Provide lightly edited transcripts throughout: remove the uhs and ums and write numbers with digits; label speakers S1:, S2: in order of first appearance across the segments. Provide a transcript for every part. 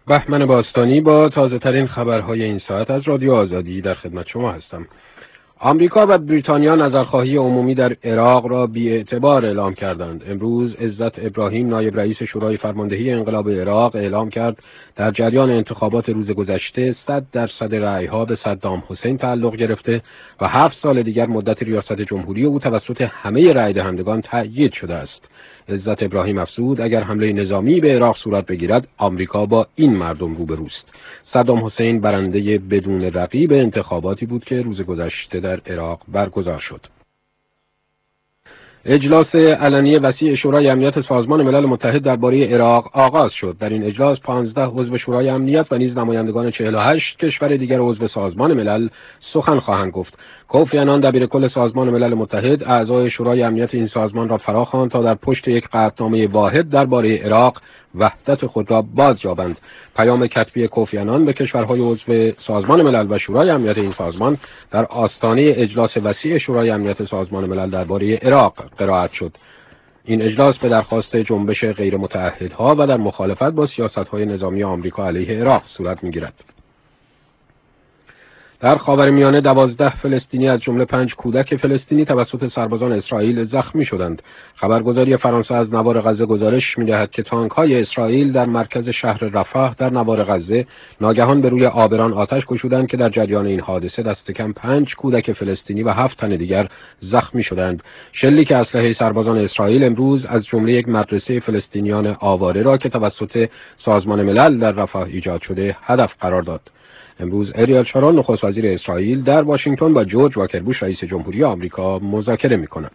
S1: بهمن باستانی با تازه ترین خبرهای این ساعت از رادیو آزادی در خدمت شما هستم. آمریکا و بریتانیا نظرخواهی عمومی در عراق را بی‌اعتبار اعلام کردند. امروز عزت ابراهیم نایب رئیس شورای فرماندهی انقلاب عراق اعلام کرد در جریان انتخابات روز گذشته 100% رأی‌ها به صدام حسین تعلق گرفته و 7 سال دیگر مدت ریاست جمهوری او توسط همه رأی دهندگان تأیید شده است. عزت ابراهیم افزود اگر حمله نظامی به عراق صورت بگیرد آمریکا با این مردم روبروست. صدام حسین برنده بدون رقیب انتخاباتی بود که روز گذشته در عراق برگزار شد. اجلاس علنی وسیع شورای امنیت سازمان ملل متحد درباره عراق آغاز شد. در این اجلاس 15 عضو شورای امنیت و نیز نمایندگان 48 کشور دیگر عضو سازمان ملل سخن خواهند گفت. کوفی عنان دبیرکل سازمان ملل متحد اعضای شورای امنیت این سازمان را فراخواند تا در پشت یک قطعنامه واحد درباره عراق وحدت خود را بازیابند. پیام کتبی کوفی عنان به کشورهای عضو سازمان ملل و شورای امنیت این سازمان در آستانه اجلاس وسیع شورای امنیت سازمان ملل درباره عراق قرائت شد. این اجلاس به درخواست جنبش غیر متعهدها و در مخالفت با سیاست‌های نظامی آمریکا علیه عراق صورت می‌گیرد. در خاورمیانه 12 فلسطینی از جمله 5 کودک فلسطینی توسط سربازان اسرائیل زخمی شدند. خبرگزاری فرانسه از نوار غزه گزارش می‌دهد که تانک‌های اسرائیل در مرکز شهر رفح در نوار غزه ناگهان به روی عابران آتش گشودند که در جریان این حادثه دست کم 5 کودک فلسطینی و 7 تن دیگر زخمی شدند. شلیک اسلحه سربازان اسرائیل امروز از جمله یک مدرسه فلسطینیان آواره را که توسط سازمان ملل در رفح ایجاد شده هدف قرار داد. امروز اریل شارون نخست وزیر اسرائیل در واشنگتن با جورج واکر بوش رئیس جمهوری آمریکا مذاکره می‌کند.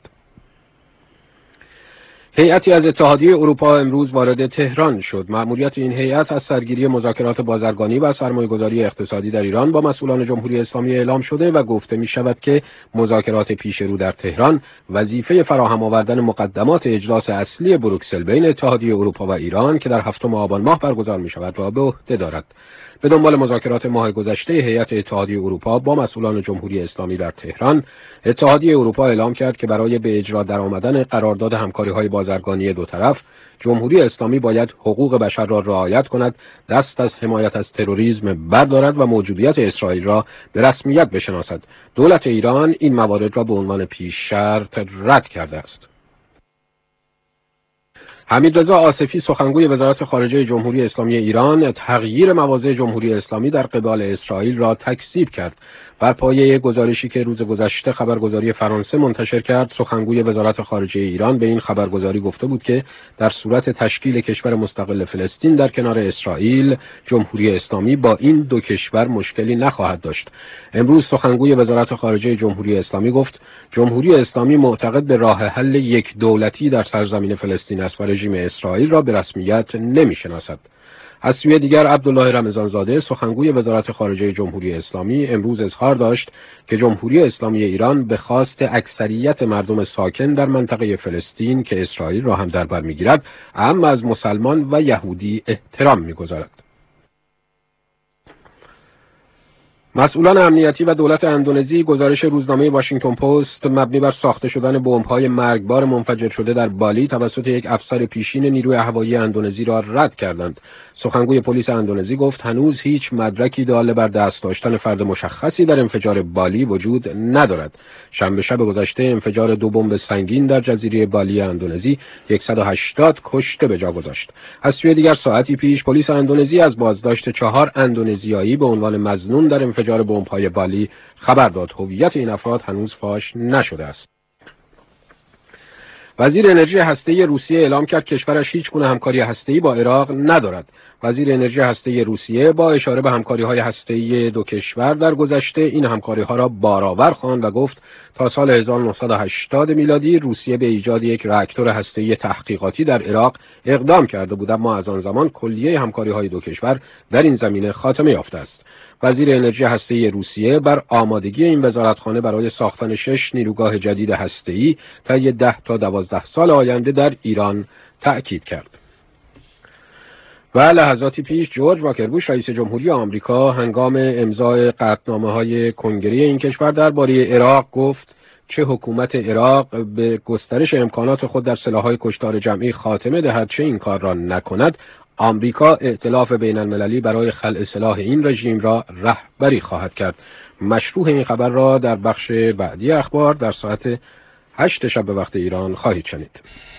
S1: هیئتی از اتحادیه اروپا امروز وارد تهران شد. مأموریت این هیئت از سرگیری مذاکرات بازرگانی و سرمایه‌گذاری اقتصادی در ایران با مسئولان جمهوری اسلامی اعلام شده و گفته می‌شود که مذاکرات پیش رو در تهران وظیفه فراهم آوردن مقدمات اجلاس اصلی بروکسل بین اتحادیه اروپا و ایران که در 7 آبان ماه برگزار می‌شود را به عهده دارد. به دنبال مذاکرات ماه گذشته هیئت اتحادیه اروپا با مسئولان جمهوری اسلامی در تهران، اتحادیه اروپا اعلام کرد که برای به اجرا درآمدن قرارداد همکاری‌های بازرگانی دو طرف، جمهوری اسلامی باید حقوق بشر را رعایت کند، دست از حمایت از تروریسم بردارد و موجودیت اسرائیل را به رسمیت بشناسد. دولت ایران این موارد را به عنوان پیش شرط رد کرده است. حمیدرضا آصفی سخنگوی وزارت خارجه جمهوری اسلامی ایران تغییر مواضع جمهوری اسلامی در قبال اسرائیل را تکذیب کرد. بر پایه گزارشی که روز گذشته خبرگزاری فرانسه منتشر کرد، سخنگوی وزارت خارجه ایران به این خبرگزاری گفته بود که در صورت تشکیل کشور مستقل فلسطین در کنار اسرائیل، جمهوری اسلامی با این دو کشور مشکلی نخواهد داشت. امروز سخنگوی وزارت خارجه جمهوری اسلامی گفت جمهوری اسلامی معتقد به راه حل یک دولتی در سرزمین فلسطین است و رژیم اسرائیل را به رسمیت نمی‌شناسد. از سوی دیگر عبدالله رمضانزاده سخنگوی وزارت خارجه جمهوری اسلامی امروز اظهار داشت که جمهوری اسلامی ایران به خواست اکثریت مردم ساکن در منطقه فلسطین که اسرائیل را هم در بر می‌گیرد، اما از مسلمان و یهودی احترام می‌گذارد. مسئولان امنیتی و دولت اندونزی گزارش روزنامه واشنگتن پست مبنی بر ساخته شدن بمب‌های مرگبار منفجر شده در بالی توسط یک افسر پیشین نیروی هوایی اندونزی را رد کردند. سخنگوی پلیس اندونزی گفت هنوز هیچ مدرکی دال بر دست داشتن فرد مشخصی در انفجار بالی وجود ندارد. شنبه شب گذشته انفجار 2 بمب سنگین در جزیره بالی اندونزی 180 کشته به جا گذاشت. از سوی دیگر ساعتی پیش پلیس اندونزی از بازداشت 4 اندونزیایی به عنوان مظنون در انفجار بمب‌های بالی خبر داد. هویت این افراد هنوز فاش نشده است. وزیر انرژی هسته‌ای روسیه اعلام کرد کشورش هیچ گونه همکاری هسته‌ای با عراق ندارد. وزیر انرژی هسته‌ای روسیه با اشاره به همکاری‌های هسته‌ای دو کشور در گذشته این همکاری‌ها را بارآور خواند و گفت تا سال 1980 میلادی روسیه به ایجاد یک راکتور هسته‌ای تحقیقاتی در عراق اقدام کرده بود، اما از آن زمان کلیه همکاری‌های دو کشور در این زمینه خاتمه یافته است. وزیر انرژی هسته‌ای روسیه بر آمادگی این وزارتخانه برای ساختن 6 نیروگاه جدید هسته‌ای طی 10 تا 12 سال آینده در ایران تأکید کرد. و لحظاتی پیش جورج واکر بوش رئیس جمهوری آمریکا هنگام امضای قطعنامه‌های کنگره این کشور درباره عراق گفت چه حکومت عراق به گسترش امکانات خود در سلاح‌های کشتار جمعی خاتمه دهد چه این کار را نکند، آمریکا ائتلاف بین المللی برای خلع سلاح این رژیم را رهبری خواهد کرد. مشروح این خبر را در بخش بعدی اخبار در ساعت 8 شب به وقت ایران خواهید شنید.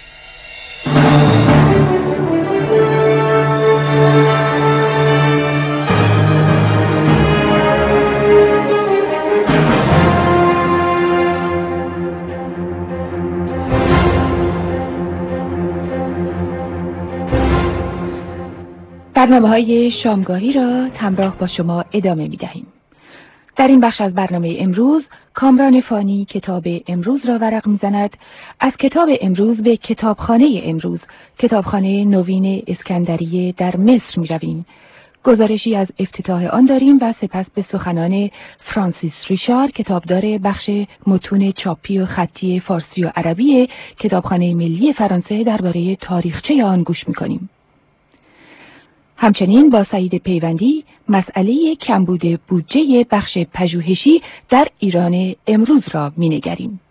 S2: برنامه‌های شامگاهی را همراه با شما ادامه می‌دهیم. در این بخش از برنامه امروز کامران فانی کتاب امروز را ورق می‌زند. از کتاب امروز به کتابخانه امروز، کتابخانه نوین اسکندریه در مصر می‌رویم. گزارشی از افتتاح آن داریم و سپس به سخنان فرانسیس ریشار، کتابدار بخش متون چاپی و خطی فارسی و عربی کتابخانه ملی فرانسه، درباره تاریخچه آن گوش می‌کنیم. همچنین با سعید پیوندی مسئله کمبود بودجه بخش پژوهشی در ایران امروز را می‌نگریم.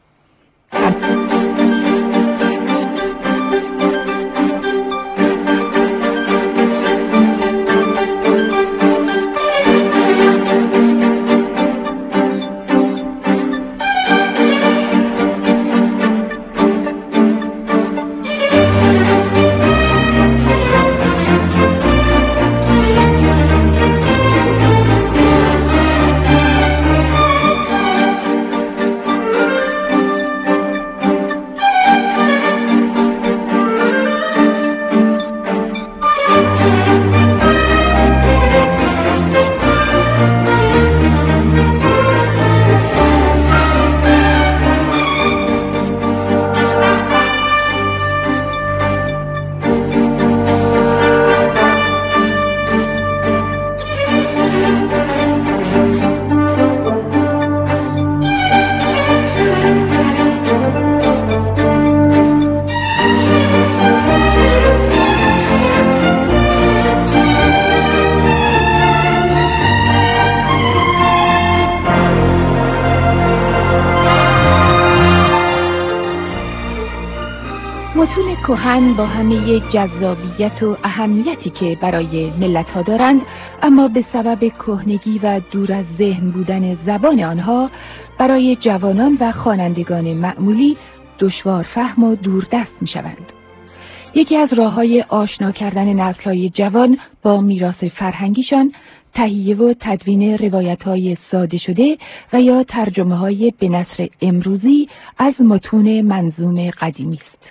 S2: متون کهن با همه جذابیت و اهمیتی که برای ملت‌ها دارند، اما به سبب کهنگی و دور از ذهن بودن زبان آنها برای جوانان و خوانندگان معمولی دشوار فهم و دوردست می‌شوند. یکی از راه‌های آشنا کردن نسل‌های جوان با میراث فرهنگیشان تهیه و تدوین روایت‌های ساده شده و یا ترجمه‌های به نثر امروزی از متون منظوم قدیمی است.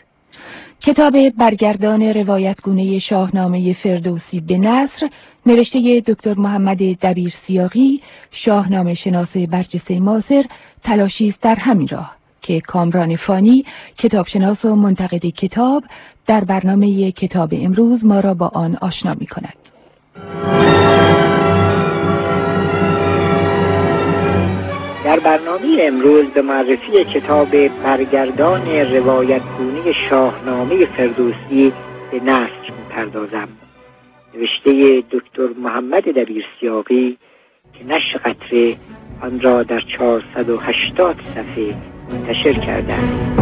S2: کتاب برگردان روایتگونه شاهنامه فردوسی به نثر نوشته دکتر محمد دبیر سیاقی، شاهنامه شناس برجسته معاصر، تلاشی است در همین راه که کامران فانی، کتابشناس و منتقد کتاب، در برنامه کتاب امروز ما را با آن آشنا می کند.
S3: در برنامه امروز به معرفی کتاب برگردان روایتگونه شاهنامه فردوسی به نثر می‌پردازم. نوشته دکتر محمد دبیر سیاقی که نشر قطره آن را در 480 صفحه منتشر کردند.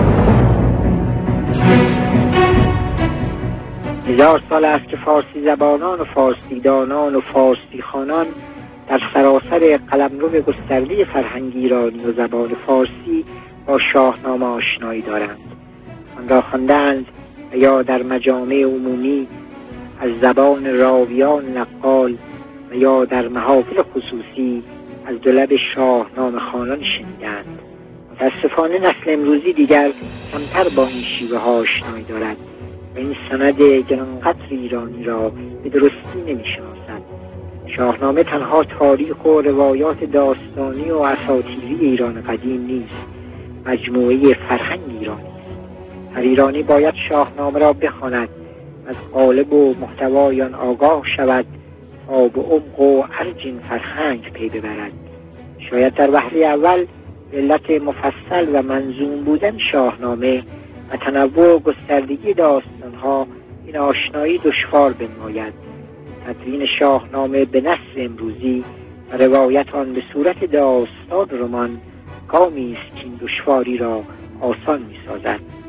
S3: 1000 سال است که فارسی زبانان و فارسی دانان و فارسی خوانان در سراسر قلمرو گسترده فرهنگ ایرانی و زبان فارسی با شاهنامه آشنایی دارند. آن را خواندند و یا در مجامع عمومی از زبان راویان نقال و یا در محافل خصوصی از دو لب شاهنامه خوانان شنیدند. متاسفانه نسل امروزی دیگر کمتر با این شیوه ها آشنایی دارد و این سند گرانقدر ایرانی را به درستی نمی‌شناسد. شاهنامه تنها تاریخ و روایات داستانی و اساطیری ایران قدیم نیست، مجموعه فرهنگ ایرانی است. هر ایرانی باید شاهنامه را بخواند، از قالب و محتوای آن آگاه شود تا به عمق و ارج این فرهنگ پی ببرد. شاید در وهله اول به علت مفصل و منظوم بودن شاهنامه و تنوع و گستردگی داستانها این آشنایی دشوار بنماید. تدوین شاهنامه به نثر امروزی و روایت آن به صورت داستان رمان گامی است که این دشواری را آسان می‌سازد.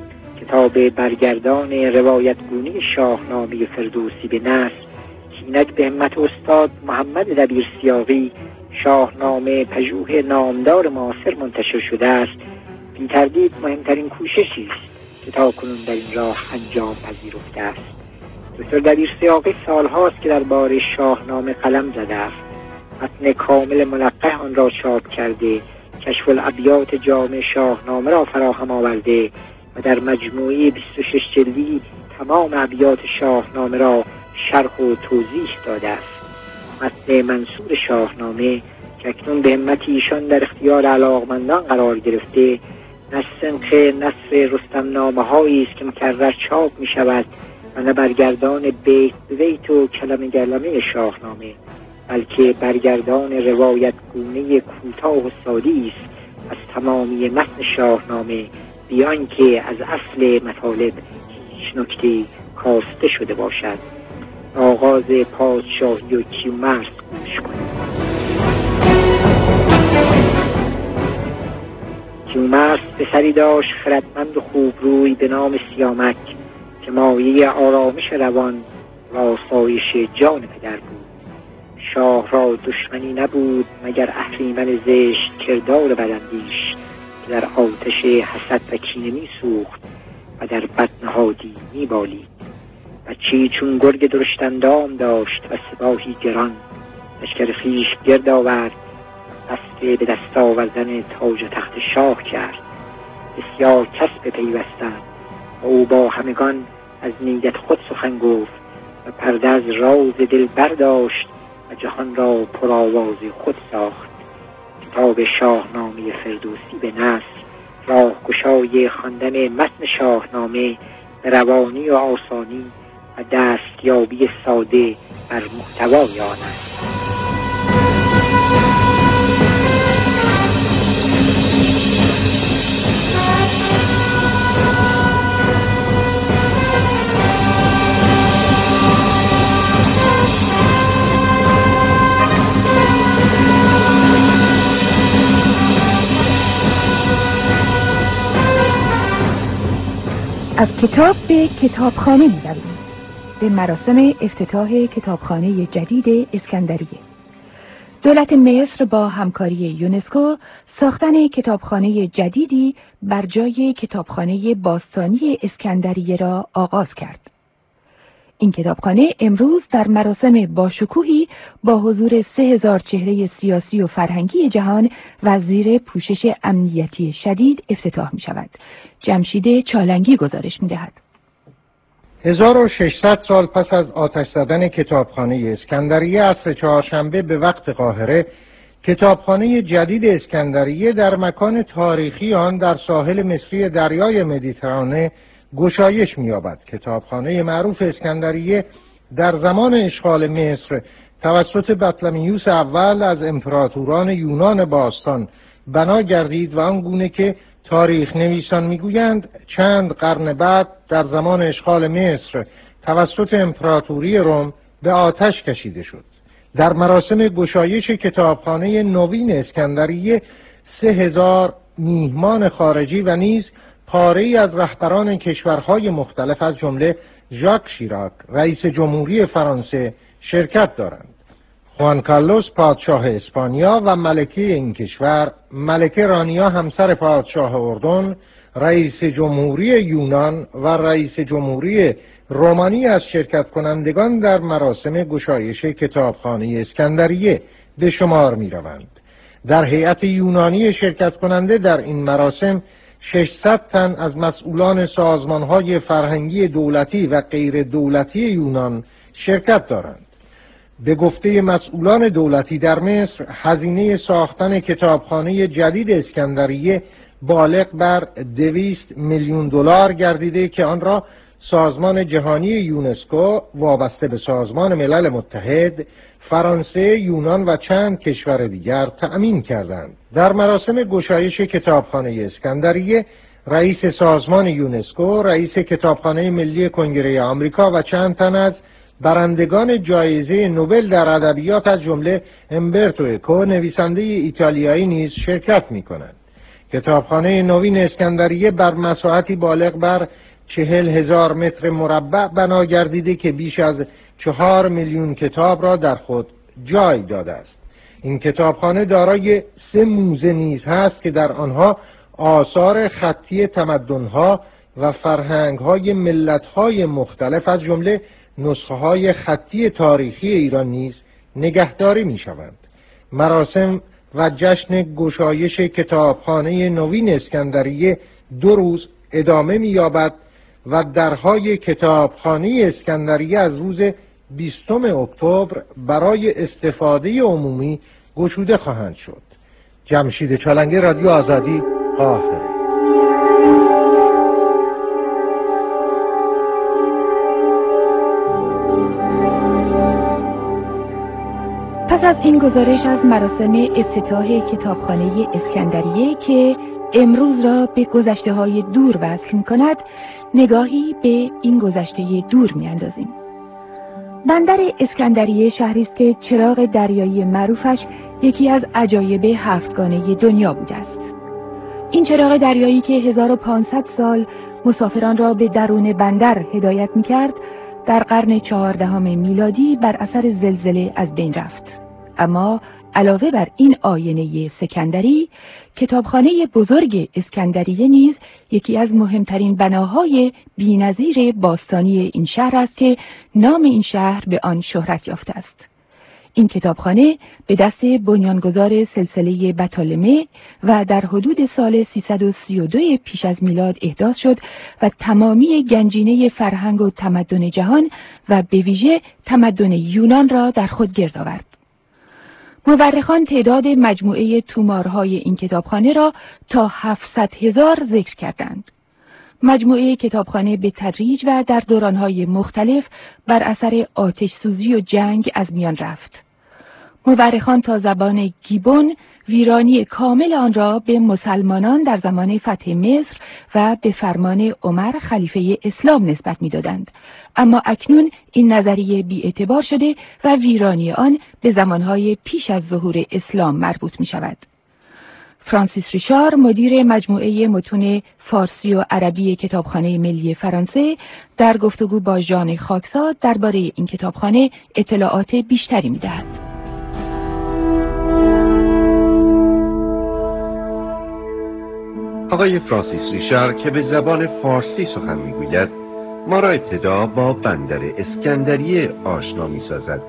S3: کتاب برگردان روایتگونی شاهنامه فردوسی به نثر که اینک به همت استاد محمد دبیر سیاقی شاهنامه پژوه نامدار معاصر منتشر شده است، بی تردید مهمترین کوششی است که تاکنون در این راه انجام پذیرفته است. دکتر دبیر سیاقی سالهاست که درباره شاهنامه قلم زده است. متن کامل منقح آن را چاپ کرده، کشف الابیات جامع شاهنامه را فراهم آورده و در مجموعه 26 جلدی تمام ابیات شاهنامه را شرح و توضیح داده است. متن منصور شاهنامه که اکنون به همت ایشان در اختیار علاقمندان قرار گرفته، نه سنخ نثر رستمنامه هایی است که مکرر چاپ می شود و نه برگردان بیت به بیت و کلمه کلمه شاهنامه، بلکه برگردان روایت گونه کوتاه و سادی است از تمامی متن شاهنامه، بیان که از اصل مطالب هیچ نکته کاسته شده باشد. آغاز پادشاهی و کیومرث گوش کنید. کیومرث پسری داشت خردمند و خوبروی به نام سیامک که مایه آرامش روان و آسایش جان پدر بود. شاه را دشمنی نبود مگر اهریمن زشت کردار بداندیش که در آتش حسد و کینه می سوخت و در بدنهادی می بالید. بچه‌ای چون گرگ درشتندام داشت و سپاهی گران، لشکر خویش گرد آورد، قصد به دست آوردن تاج و تخت شاه کرد. بسیار کس بپیوستند و او با همگان از نیت خود سخن گفت و پرده از راز دل برداشت و جهان را پرآواز خود ساخت. کتاب شاهنامه فردوسی به نثر راهگشای خواندن متن شاهنامه به روانی و آسانی و دستیابی ساده بر محتوای آن است.
S2: از کتاب به کتابخانه می‌رویم. به مراسم افتتاح کتابخانه جدید اسکندریه. دولت مصر با همکاری یونسکو ساختن کتابخانه جدیدی بر جای کتابخانه باستانی اسکندریه را آغاز کرد. این کتابخانه امروز در مراسم باشکوهی با حضور 3000 چهره سیاسی و فرهنگی جهان و زیر پوشش امنیتی شدید افتتاح می شود. جمشید چالنگی گزارش می دهد.
S4: 1600 سال پس از آتش زدن کتابخانه اسکندریه عصر چهارشنبه به وقت قاهره، کتابخانه جدید اسکندریه در مکان تاریخی آن در ساحل مصری دریای مدیترانه گشایش می‌یابد. کتابخانه معروف اسکندریه در زمان اشغال مصر توسط بطلمیوس اول از امپراتوران یونان باستان بنا گردید و آنگونه که تاریخ نویسان میگویند چند قرن بعد در زمان اشغال مصر توسط امپراتوری روم به آتش کشیده شد. در مراسم گشایش کتابخانه نوین اسکندریه 3000 میهمان خارجی و نیز پاره‌ای از رهبران کشورهای مختلف از جمله ژاک شیراک رئیس جمهوری فرانسه شرکت دارند. خوان کارلوس پادشاه اسپانیا و ملکه این کشور، ملکه رانیا همسر پادشاه اردن، رئیس جمهوری یونان و رئیس جمهوری رومانی از شرکت کنندگان در مراسم گشایش کتابخانه اسکندریه به شمار می روند. در هیئت یونانی شرکت کننده در این مراسم 600 تن از مسئولان سازمانهای فرهنگی دولتی و غیر دولتی یونان شرکت دارند. به گفته مسئولان دولتی در مصر، هزینه ساختن کتابخانه جدید اسکندریه بالغ بر 200 میلیون دلار گردیده که آن را سازمان جهانی یونسکو وابسته به سازمان ملل متحد، فرانسه، یونان و چند کشور دیگر تأمین کردند. در مراسم گشایش کتابخانه اسکندریه، رئیس سازمان یونسکو، رئیس کتابخانه ملی کنگره آمریکا و چند تن از برندگان جایزه نوبل در ادبیات از جمله امبرتو اکو نویسنده ایتالیایی نیز شرکت می‌کنند. کتابخانه نوین اسکندریه بر مساحتی بالغ بر 40,000 متر مربع بنا گردیده که بیش از 4 میلیون کتاب را در خود جای داده است. این کتابخانه دارای 3 موزه نیز هست که در آنها آثار خطی تمدن‌ها و فرهنگ‌های ملت‌های مختلف از جمله نسخه‌های خطی تاریخی ایران نیز نگهداری می‌شوند. مراسم و جشن گشایش کتابخانه نوین اسکندریه 2 روز ادامه می‌یابد و درهای کتابخانه اسکندریه از روز 20 اکتبر برای استفاده عمومی گشوده خواهند شد. جمشید چالنگی، رادیو آزادی، قاهره.
S2: پس از این گزارش از مراسم افتتاح کتابخانه اسکندریه که امروز را به گذشته‌های دور وصل می‌کند، نگاهی به این گذشته دور می‌اندازیم. بندر اسکندریه شهری است که چراغ دریایی معروفش یکی از عجایب هفتگانه دنیا بوده است. این چراغ دریایی که 1500 سال مسافران را به درون بندر هدایت می‌کرد، در قرن 14 میلادی بر اثر زلزله از بین رفت. اما علاوه بر این آینه سکندری، کتابخانه بزرگ اسکندریه نیز یکی از مهمترین بناهای بی‌نظیر باستانی این شهر است که نام این شهر به آن شهرت یافته است. این کتابخانه به دست بنیانگذار سلسله بطالمه و در حدود سال 332 پیش از میلاد احداث شد و تمامی گنجینه فرهنگ و تمدن جهان و به ویژه تمدن یونان را در خود گرد آورد. مورخان تعداد مجموعه تومارهای این کتابخانه را تا 700,000 ذکر کردند. مجموعه کتابخانه به تدریج و در دورانهای مختلف بر اثر آتش سوزی و جنگ از میان رفت. مورخان تا زبان گیبون ویرانی کامل آن را به مسلمانان در زمان فتح مصر و به فرمان عمر خلیفه اسلام نسبت می‌دادند، اما اکنون این نظریه بی‌اعتبار شده و ویرانی آن به زمانهای پیش از ظهور اسلام مربوط می‌شود. فرانسیس ریشار، مدیر مجموعه متون فارسی و عربی کتابخانه ملی فرانسه، در گفتگو با ژان خاکساد درباره این کتابخانه اطلاعات بیشتری می‌دهد.
S5: آقای فرانسیس ریشار که به زبان فارسی سخن میگوید، ما را ابتدا با بندر اسکندریه آشنا می‌سازد.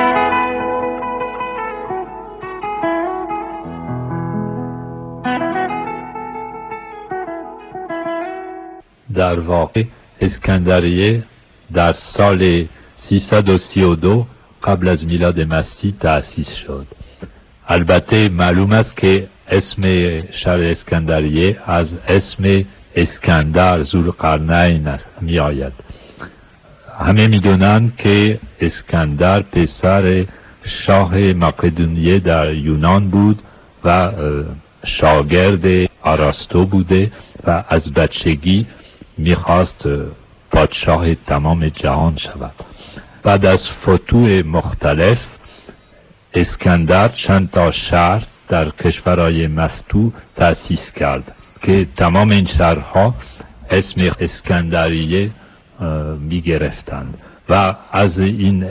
S6: در واقع اسکندریه در سال 332 قبل از میلاد مسیح تأسیس شد. البته معلوم است که اسم شهر اسکندریه از اسم اسکندر ذوالقرنین می آید. همه می دونند که اسکندر پسر شاه مقدونیه در یونان بود و شاگرد آراستو بوده و از بچگی میخواست پادشاه تمام جهان شود. بعد از فتوح مختلف اسکندر چند تا شهر در کشورهای مفتوح تأسیس کرد که تمام این شهرها اسم اسکندریه می گرفتند و از این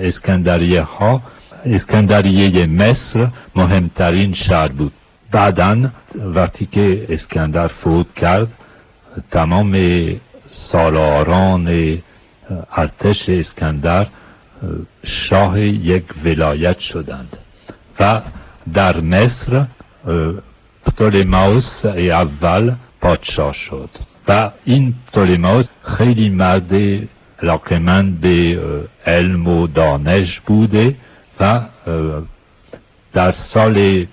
S6: اسکندریه مصر مهمترین شهر بود. بعداً وقتی که اسکندر فوت کرد، تمام سالاران ارتش اسکندر شاه یک ولایت شدند و در مصر پتولمائوس اول پادشاه شد و این پتولمائوس خیلی مرد علاقه‌مند به علم و دانش بوده و در سال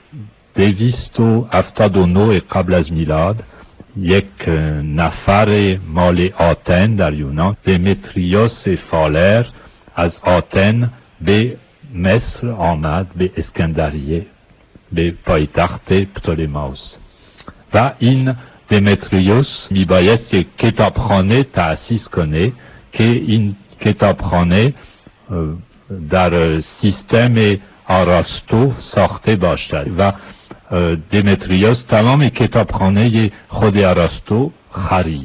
S6: 279 قبل از میلاد یک نفر مال آتن در یونان، دمیتریوس فالر، از آتن به مصر آمد، به اسکندریه، به پایتخت پتولمائوس. و این دمیتریوس میبایست یک کتابخانه تأسیس کنه که این کتابخانه در سیستم آراستو ساخته باشد و دمیتریوس تمام کتابخانه خود آراستو خرید.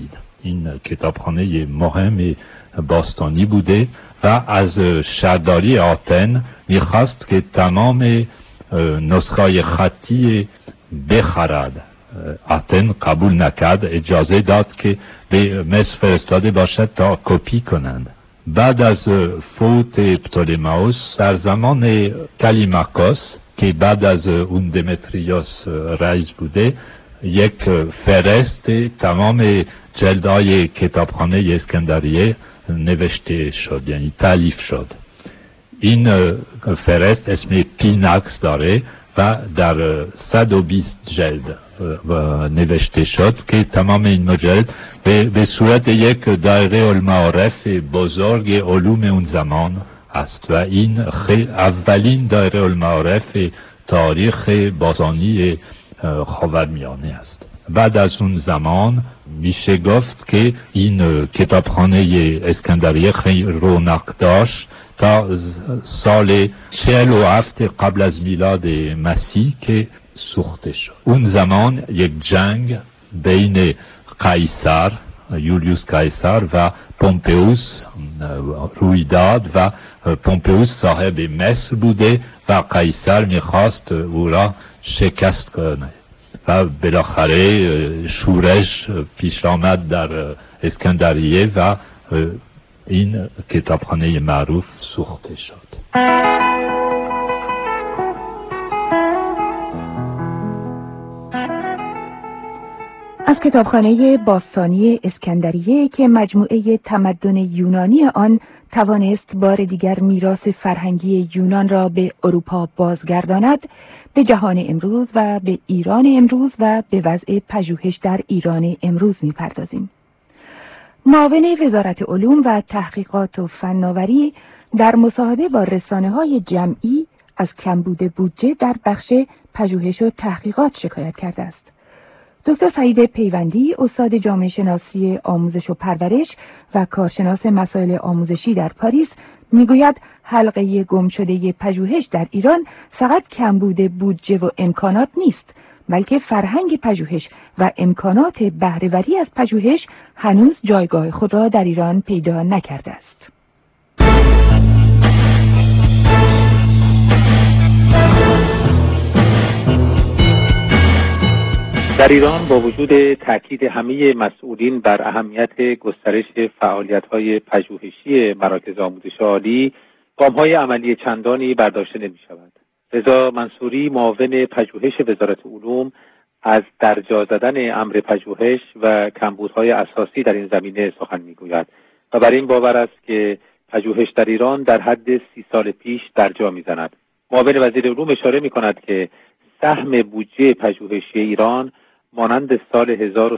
S6: این کتابخانه مهم باستانی بوده و از شهرداری آتن میخواست که تمام نسخه‌های خطی بخرد. آتن قبول نکرد، اجازه داد که به مصر فرستاده باشد تا کپی کنند. بعد از فوت پتولمائوس در زمان کلیماکوس که بعد از اون دمتریوس رئیس بوده، یک فهرست تمام جلدهای کتابخانه اسکندریه نوشته شد، یعنی تالیف شد. این فهرست اسم پیناکس داره و در 120 جلد نوشته شد که تمام این مجلد به صورت یک دایره المعارف بزرگ علوم اون زمان است و این اولین دایره المعارف تاریخ باستانی خاورمیانه است. بعد از اون زمان میشه گفت که این کتابخانه اسکندریه خیلی رونق داشت تا سال 47 قبل از میلاد مسیح که سوخته شد. اون زمان یک جنگ بین قیصر، یولیوس قیصر و پومپئوس روی داد و پومپئوس صاحب مصر بوده و قیصر میخواست او را شکست کنه و بالاخره شورش پیش آمد در اسکندریه و این کتابخانه معروف سوخته شد.
S2: از کتابخانه باستانی اسکندریه که مجموعه تمدن یونانی آن توانست بار دیگر میراث فرهنگی یونان را به اروپا بازگرداند، به جهان امروز و به ایران امروز و به وضع پژوهش در ایران امروز می‌پردازیم. معاون وزارت علوم و تحقیقات و فناوری در مصاحبه با رسانه‌های جمعی از کمبود بودجه در بخش پژوهش و تحقیقات شکایت کرده است. دکتر سعید پیوندی، استاد جامعه شناسی آموزش و پرورش و کارشناس مسائل آموزشی در پاریس، میگوید حلقه گمشده پژوهش در ایران فقط کمبود بودجه و امکانات نیست، بلکه فرهنگ پژوهش و امکانات بهره‌وری از پژوهش هنوز جایگاه خود را در ایران پیدا نکرده است.
S7: در ایران با وجود تاکید همه مسئولین بر اهمیت گسترش فعالیت‌های پژوهشی مراکز آموزش عالی، گام‌های عملی چندانی برداشته نمی‌شود. رضا منصوری، معاون پژوهش وزارت علوم، از درجا زدن امر پژوهش و کمبودهای اساسی در این زمینه سخن می‌گوید و بر این باور است که پژوهش در ایران در حد 30 سال پیش درجا می‌زند. معاون وزیر علوم اشاره می‌کند که سهم بودجه پژوهشی ایران مانند سال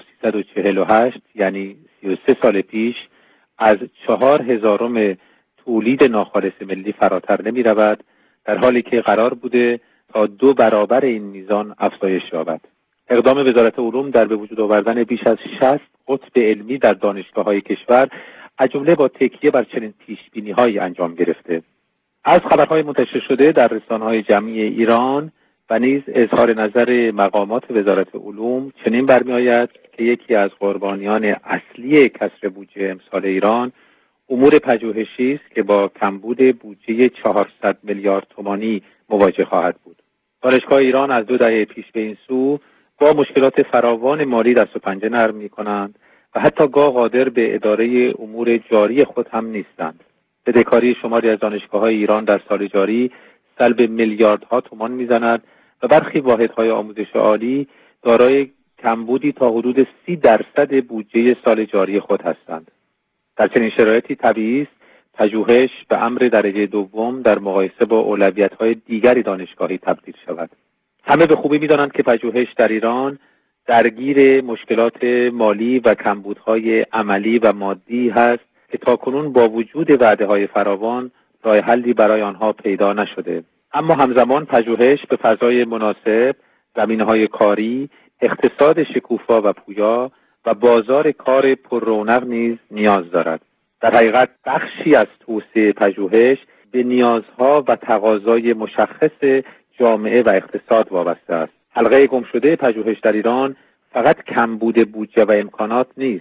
S7: 1348 یعنی 33 سال پیش از 4/1000 تولید ناخالص ملی فراتر نمی رود، در حالی که قرار بوده تا 2 برابر این میزان افزایش یابد. اقدام وزارت علوم در به وجود آوردن بیش از 60 قطب علمی در دانشگاه‌های کشور از جمله با تکیه بر چنین پیش‌بینی‌هایی انجام گرفته. از خبرهای منتشر شده در رسانه‌های جمعی ایران و نیز اظهار نظر مقامات وزارت علوم چنین برمی‌آید که یکی از قربانیان اصلی کسر بودجه امسال ایران امور پژوهشی است که با کمبود بودجه 400 میلیارد تومانی مواجه خواهد بود. دانشگاه ایران از 2 دهه پیش به این سو با مشکلات فراوان مالی دست و پنجه نرم می‌کنند و حتی گاه قادر به اداره امور جاری خود هم نیستند. بدهکاری شماری از دانشگاه‌های ایران در سال جاری سلب میلیاردها تومان می‌زند و برخی واحدهای آموزش عالی دارای کمبودی تا حدود 30% بودجه سال جاری خود هستند. در چنین شرایطی طبیعی است پژوهش به امر درجه دوم در مقایسه با اولویت‌های دیگری دانشگاهی تبدیل شود. همه به خوبی می‌دانند که پژوهش در ایران درگیر مشکلات مالی و کمبودهای عملی و مادی هست که تاکنون با وجود وعده‌های فراوان راه حلی برای آنها پیدا نشده. اما همزمان پژوهش به فضای مناسب، زمینه‌های کاری، اقتصاد شکوفا و پویا و بازار کار پر رونق نیز نیاز دارد. در حقیقت بخشی از توسعه پژوهش به نیازها و تقاضای مشخص جامعه و اقتصاد وابسته است. حلقه گمشده پژوهش در ایران فقط کمبود بودجه و امکانات نیست،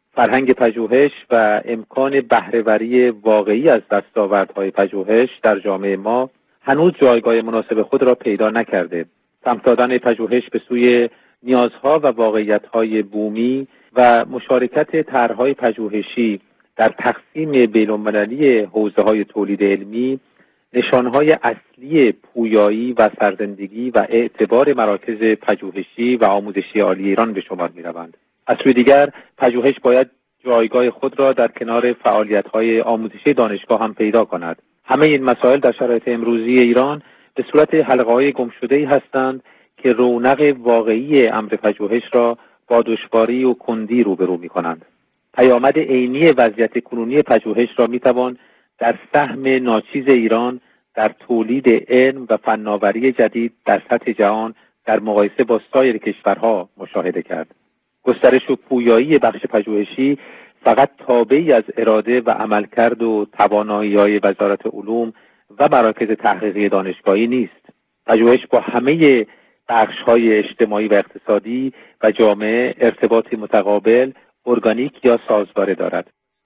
S7: فرهنگ پژوهش و امکان بهره‌وری واقعی از دستاوردهای پژوهش در جامعه ما هنوز جایگاه مناسب خود را پیدا نکرده. سمت دادن پژوهش به سوی نیازها و واقعیت‌های بومی و مشارکت طرح‌های پژوهشی در تقسیم بین‌المللی حوزه‌های تولید علمی نشانهای اصلی پویایی و سرزندگی و اعتبار مراکز پژوهشی و آموزشی عالی ایران به شمار می‌روند. از سوی دیگر پژوهش باید جایگاه خود را در کنار فعالیت‌های آموزشی دانشگاه هم پیدا کند. همه این مسائل در شرایط امروزی ایران به صورت حلقه‌های گمشده‌ای هستند که رونق واقعی امر پژوهش را با دشواری و کندی روبرو می‌کنند. پیامد عینی وضعیت کنونی پژوهش را می‌توان در سهم ناچیز ایران در تولید علم و فناوری جدید در سطح جهان در مقایسه با سایر کشورها مشاهده کرد. گسترش و پویایی بخش پژوهشی فقط تابعی از اراده و عملکرد و توانایی‌های وزارت علوم و مراکز تحقیقی دانشگاهی نیست. پژوهش با همه بخش‌های اجتماعی و اقتصادی و جامعه ارتباطی متقابل، ارگانیک یا سازگاره دارد.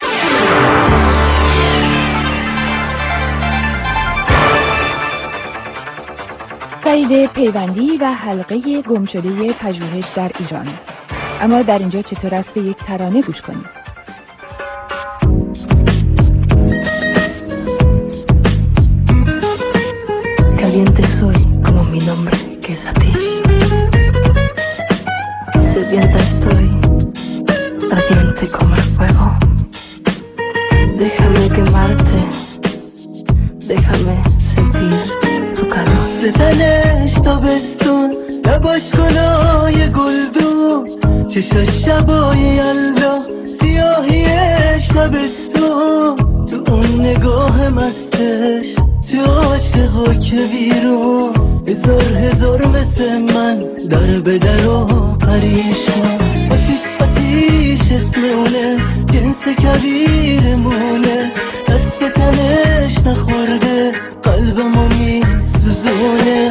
S2: سعید پیوندی و حلقه گمشده پژوهش در ایران. اما در اینجا چطور است به یک ترانه گوش کنیم؟
S8: Caliente soy como mi nombre que es Atish. Sedienta estoy, ardiente como el fuego. Déjame quemarte, déjame sentir tu calor. زدنش تابستون لباش گلای گلدون چشاش شبای یلدا سیاهیش لبستون تو اون نگاه مستش تو عاشقا که بیرون هزار مثل من در به در و پریشون آتیش اسمونه جنس کبیرمونه دست تنش نخورده قلبمو میسوزونه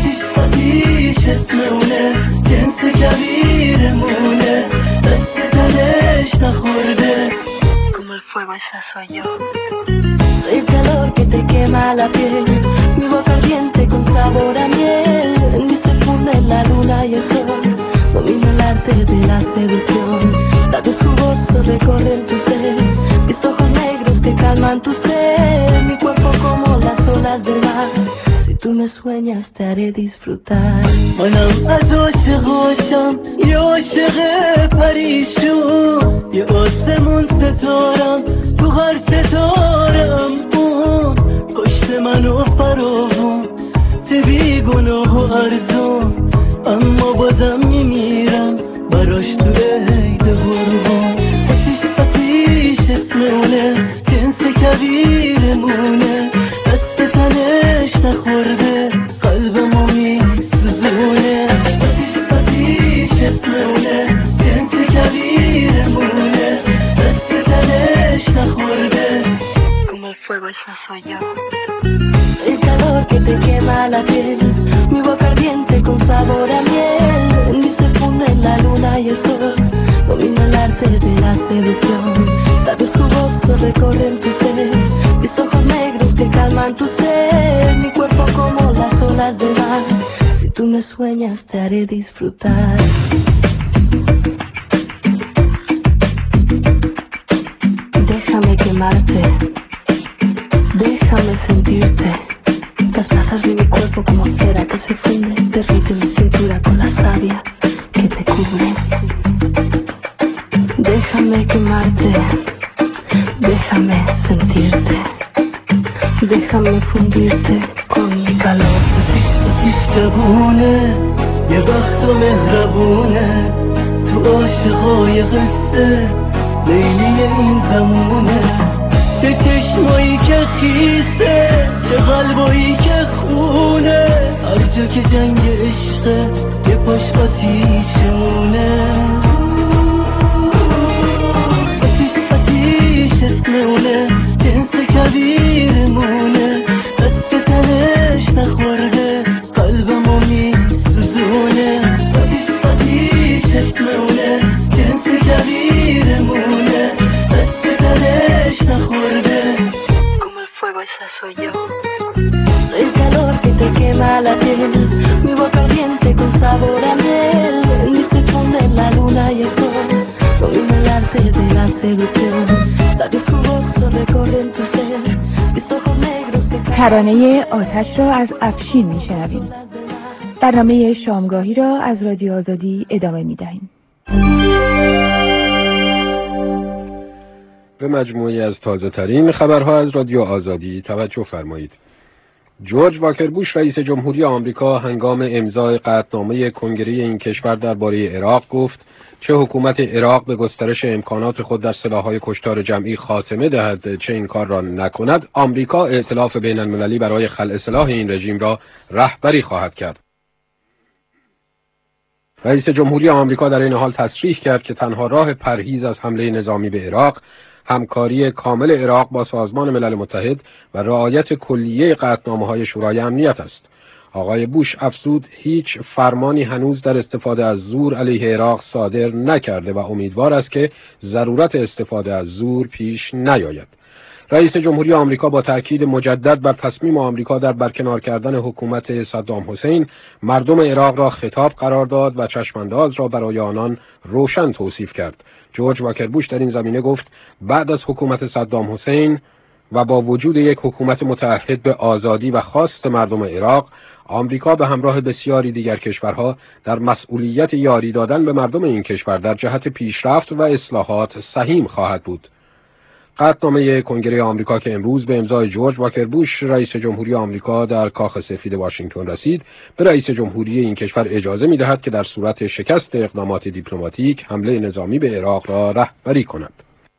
S8: آتیش اسمونه جنس کبیرمونه دست تنش نخورده como el fuego esa soy yo. Soy el calor que te quema la piel, mi boca ardiente con sabor a miel. En mí se funden la luna y el sol, domino el arte de la seducción. Labios jugosos recorren tu ser, mis ojos negros que calman tu sed. Mi cuerpo como las olas del mar, si tú me sueñas te haré disfrutar. منم از عاشقاشم یه عاشق پریشون، یه آسمون ستارم تو هر ستارم اون پشت منو فراهم چه بی گناه و ارزون، اما بازم میمیرم براش تو عید قربان. آتیش اسمونه جنس کبیرمونه دست تنش نخورده قلبمو میسوزونه. آتیش اسمونه جنس کبیرمونه دست تنش نخورده como el fuego esa soy yo. El calor que te quema la piel, mi boca ardiente con sabor a miel. En mí se funden la luna y el sol, domino el arte de la seducción. Labios jugosos recorren tu ser, mis ojos negros que calman tu sed. Mi cuerpo como las olas del mar, si tú me sueñas te haré disfrutar. Déjame quemarte, déjame sentirte. Traspasas de mi cuerpo como cera que se funde, derrite mi cintura con la savia que te cubre. Déjame quemarte, déjame sentirte, déjame fundirte con mi calor. آتیش جوونه یه بخت و مهربونه تو عاشقای قصه لیلی این زمونه. چه چشمایی که خیسه چه قلبایی که خونه، هر جا که جنگ عشقه یه پاش آتیشونه. آتیش اسمونه جنس کبیرمونه دست تنش نخورده قلبمو میسوزونه. آتیش اسمونه جنس کبیرمونه
S2: ترانه آتش را از افشین میشنویم. برنامه شامگاهی را از رادیو آزادی ادامه میدهیم.
S1: به مجموعی از تازه ترین خبرها از رادیو آزادی توجه فرمایید. جورج واکر بوش رئیس جمهوری آمریکا هنگام امضای قطعنامه کنگره این کشور درباره عراق گفت چه حکومت عراق به گسترش امکانات خود در سلاح‌های کشتار جمعی خاتمه دهد چه این کار را نکند، آمریکا ائتلاف بین المللی برای خلع سلاح این رژیم را رهبری خواهد کرد. رئیس جمهوری آمریکا در این حال تصریح کرد که تنها راه پرهیز از حمله نظامی به عراق همکاری کامل عراق با سازمان ملل متحد و رعایت کلیه قطعنامه‌های شورای امنیت است. آقای بوش افزود هیچ فرمانی هنوز در استفاده از زور علیه عراق صادر نکرده و امیدوار است که ضرورت استفاده از زور پیش نیاید. رئیس جمهوری آمریکا با تأکید مجدد بر تصمیم آمریکا در برکنار کردن حکومت صدام حسین مردم عراق را خطاب قرار داد و چشمانداز را برای آنان روشن توصیف کرد. جورج واکر بوش در این زمینه گفت بعد از حکومت صدام حسین و با وجود یک حکومت متعهد به آزادی و خواست مردم عراق، آمریکا به همراه بسیاری دیگر کشورها در مسئولیت یاری دادن به مردم این کشور در جهت پیشرفت و اصلاحات سهیم خواهد بود. قطعنامه کنگره آمریکا که امروز به امضای جورج واکر بوش رئیس جمهوری آمریکا در کاخ سفید واشنگتن رسید، به رئیس جمهوری این کشور اجازه می‌دهد که در صورت شکست اقدامات دیپلماتیک حمله نظامی به عراق را رهبری کند.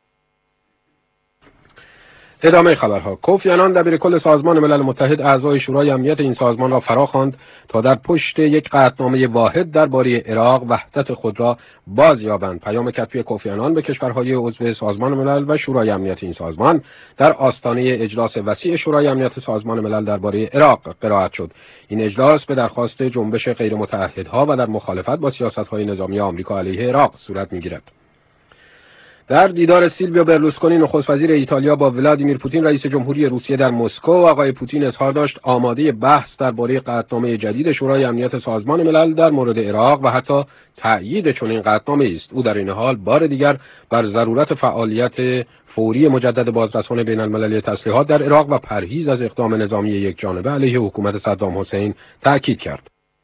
S1: ادامه خبرها. کوفی آنان دبیرکل سازمان ملل متحد اعضای شورای امنیت این سازمان را فراخواند تا در پشت یک قطعنامه واحد درباره عراق وحدت خود را بازیابند. پیام کتبی کوفی آنان به کشورهای عضو سازمان ملل و شورای امنیت این سازمان در آستانه اجلاس وسیع شورای امنیت سازمان ملل درباره عراق قرائت شد. این اجلاس به درخواست جنبش غیر متعهدها و در مخالفت با سیاست‌های نظامی آمریکا علیه عراق صورت می‌گیرد. در دیدار سیلویو برلوسکونی نخست وزیر ایتالیا با ولادیمیر پوتین رئیس جمهوری روسیه در مسکو، آقای پوتین اظهار داشت آماده بحث درباره قطعنامه جدید شورای امنیت سازمان ملل در مورد عراق و حتی تأیید چنین قطعنامه است. او در این حال بار دیگر بر ضرورت فعالیت فوری مجدد بازرسان بین المللی تسلیحات در عراق و پرهیز از اقدام نظامی یکجانبه علیه حکومت صدام حسین تأکید کرد.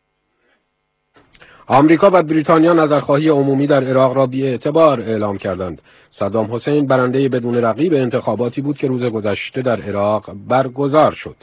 S1: آمریکا و بریتانیا نظرخواهی عمومی در عراق را بی‌اعتبار اعلام کردند. صدام حسین برنده بدون رقیب انتخاباتی بود که روز گذشته در عراق برگزار شد.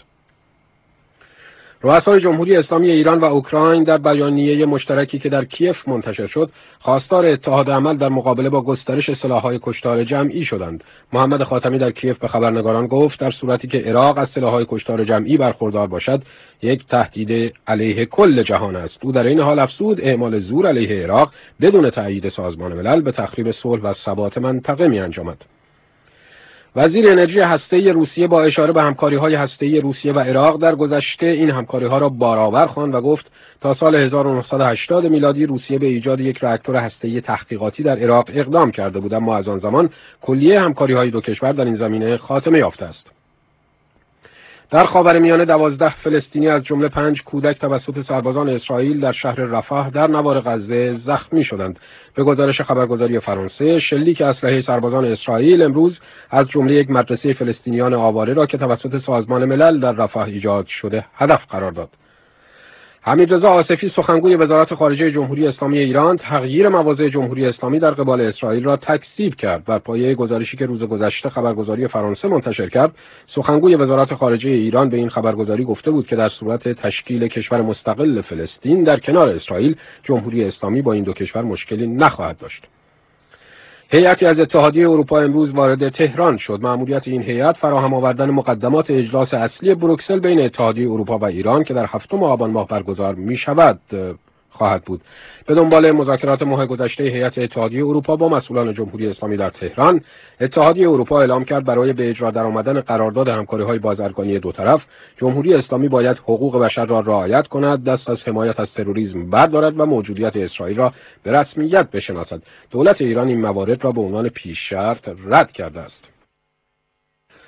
S1: رؤسای جمهوری اسلامی ایران و اوکراین در بیانیه مشترکی که در کیف منتشر شد، خواستار اتحاد عمل در مقابله با گسترش سلاح‌های کشتار جمعی شدند. محمد خاتمی در کیف به خبرنگاران گفت در صورتی که عراق از سلاح‌های کشتار جمعی برخوردار باشد، یک تهدید علیه کل جهان است. او در این حال افزود اعمال زور علیه عراق بدون تأیید سازمان ملل به تخریب صلح و ثبات منطقه می‌انجامد. وزیر انرژی هسته‌ای روسیه با اشاره به همکاری‌های هسته‌ای روسیه و عراق در گذشته این همکاری‌ها را بارآور خواند و گفت تا سال 1980 میلادی روسیه به ایجاد یک راکتور هسته‌ای تحقیقاتی در عراق اقدام کرده بود، اما از آن زمان کلیه همکاری‌های دو کشور در این زمینه خاتمه یافته است. در خاورمیانه 12 فلسطینی از جمله 5 کودک توسط سربازان اسرائیل در شهر رفح در نوار غزه زخمی شدند. به گزارش خبرگزاری فرانسه، شلیک اسلحه سربازان اسرائیل امروز از جمله یک مدرسه فلسطینیان آواره را که توسط سازمان ملل در رفح ایجاد شده هدف قرار داد. حمیدرضا آصفی سخنگوی وزارت خارجه جمهوری اسلامی ایران تغییر مواضع جمهوری اسلامی در قبال اسرائیل را تکذیب کرد. بر پایه گزارشی که روز گذشته خبرگزاری فرانسه منتشر کرد، سخنگوی وزارت خارجه ایران به این خبرگزاری گفته بود که در صورت تشکیل کشور مستقل فلسطین در کنار اسرائیل، جمهوری اسلامی با این دو کشور مشکلی نخواهد داشت. هیئتی از اتحادیه اروپا امروز وارد تهران شد. مأموریت این هیئت فراهم آوردن مقدمات اجلاس اصلی بروکسل بین اتحادیه اروپا و ایران که در 7 آبان ماه برگزار می‌شود خواهد بود. به دنبال مذاکرات ماه گذشته هیئت اتحادیه اروپا با مسئولان جمهوری اسلامی در تهران، اتحادیه اروپا اعلام کرد برای به اجرا درآمدن قرارداد همکاری‌های بازرگانی دو طرف، جمهوری اسلامی باید حقوق بشر را رعایت کند، دست از حمایت از تروریسم بردارد و موجودیت اسرائیل را به رسمیت بشناسد. دولت ایران این موارد را به عنوان پیش شرط رد کرده است.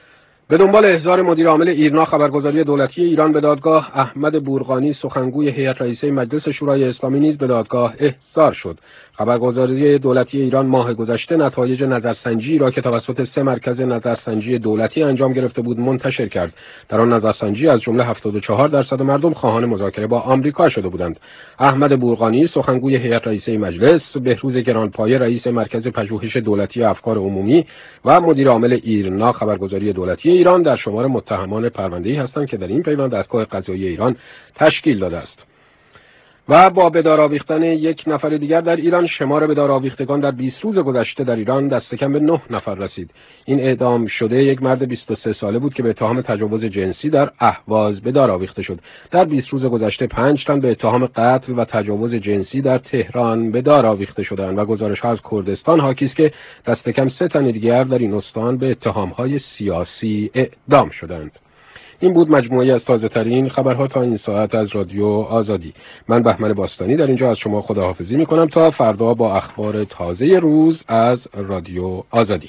S1: به دنبال احضار مدیر عامل ایرنا خبرگزاری دولتی ایران به دادگاه، احمد بورقانی سخنگوی هیئت رئیسه مجلس شورای اسلامی نیز به دادگاه احضار شد. خبرگزاری دولتی ایران ماه گذشته نتایج نظرسنجی را که توسط 3 مرکز نظرسنجی دولتی انجام گرفته بود منتشر کرد. در آن نظرسنجی از جمله 74% مردم خواهان مذاکره با آمریکا شده بودند. احمد بورقانی سخنگوی هیئت رئیسه مجلس، بهروز گرانپایه رئیس مرکز پژوهش دولتی افکار عمومی و مدیر عامل ایرنا خبرگزاری دولتی ایران در شمار متهمان پرونده‌ای هستند که در این پیوند دستگاه قضایی ایران تشکیل داده است. و با به دار آویختن یک نفر دیگر در ایران، شمار به دار آویختگان در 20 روز گذشته در ایران دست کم به 9 نفر رسید. این اعدام شده یک مرد 23 ساله بود که به اتهام تجاوز جنسی در اهواز به دار آویخته شد. در 20 روز گذشته 5 تن به اتهام قتل و تجاوز جنسی در تهران به دار آویخته شدند و گزارش‌ها از کردستان حاکی است که دست کم 3 تن دیگر در این استان به اتهام‌های سیاسی اعدام شدند. این بود مجموعه‌ای از تازه‌ترین خبرها تا این ساعت از رادیو آزادی. من بهمن باستانی در اینجا از شما خداحافظی می‌کنم تا فردا با اخبار تازه روز از رادیو آزادی.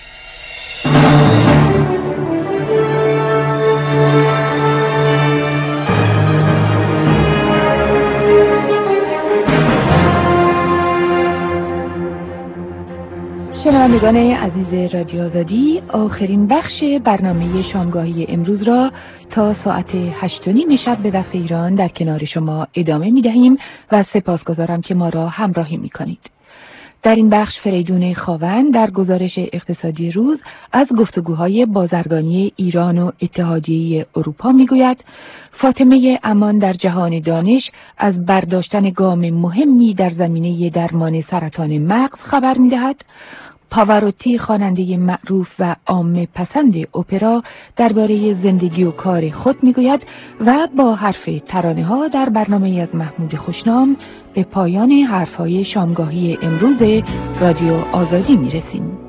S2: شنوندگان عزیز رادیو آزادی، آخرین بخش برنامه شامگاهی امروز را تا ساعت 8:30 شب به وقت ایران در کنار شما ادامه می دهیم و سپاسگزارم که ما را همراهی می کنید. در این بخش فریدون خاوند در گزارش اقتصادی روز از گفتگوهای بازرگانی ایران و اتحادیه اروپا می گوید. فاطمه امان در جهان دانش از برداشتن گام مهمی در زمینه درمان سرطان مغز خبر می دهد. پاوروتی خواننده معروف و عامه پسند اپرا درباره زندگی و کار خود میگوید و با حرف ترانه ها در برنامه از محمود خوشنام به پایان حرفهای شامگاهی امروز رادیو آزادی میرسیم.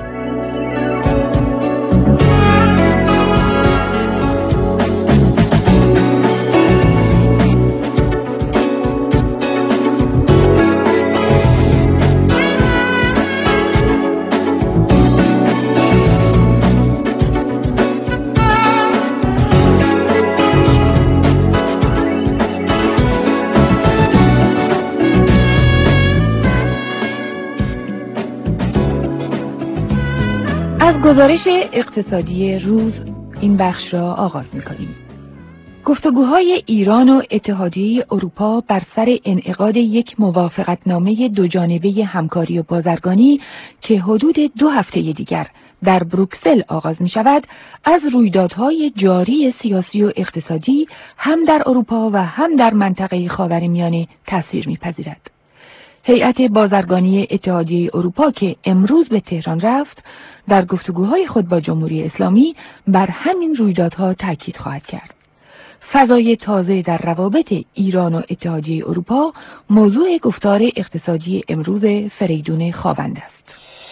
S2: گزارش اقتصادی روز این بخش را آغاز می‌کنیم. گفتگوهای ایران و اتحادیه اروپا بر سر انعقاد یک موافقتنامه دوجانبه همکاری و بازرگانی که حدود 2 هفته دیگر در بروکسل آغاز می‌شود، از رویدادهای جاری سیاسی و اقتصادی هم در اروپا و هم در منطقه خاورمیانه تأثیر می‌پذیرد. هیئت بازرگانی اتحادیه اروپا که امروز به تهران رفت، در گفتگوهای خود با جمهوری اسلامی بر همین رویدادها تاکید خواهد کرد. فضای تازه در روابط ایران و اتحادیه اروپا موضوع گفتار اقتصادی امروز فریدون خاوند است.